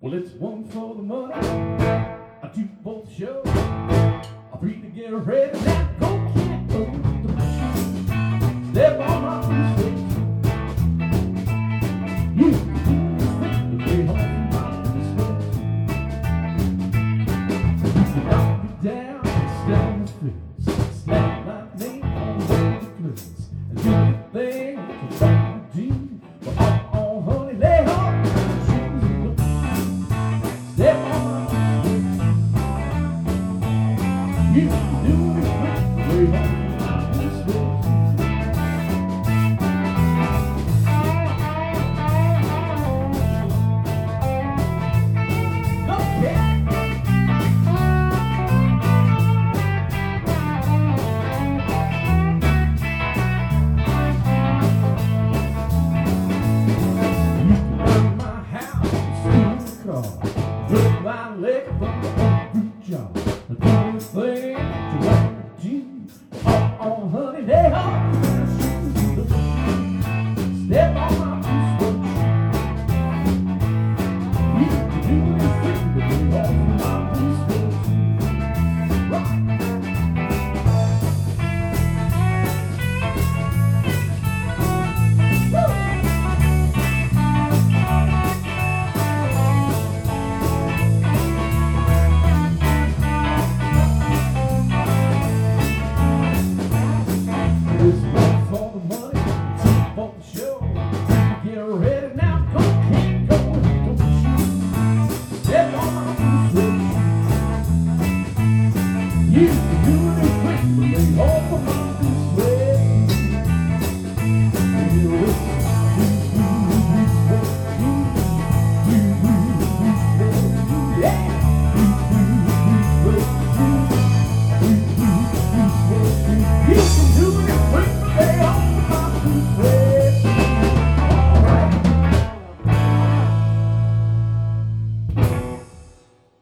Well, it's one for the money, a two for the show, a three to get ready. Now go, kid, go to the shoe. Step on my footsteps. You the way home from my steps. You can knock me down, step my face, slap my name on the place, and do the thing that you want to do. But oh, honey, lay off. Step on you can do it way on this way. Go cat. You can run my house, steal the car, rip my leg from the fruit jar. Do the thing that you want to do. Oh, honey, they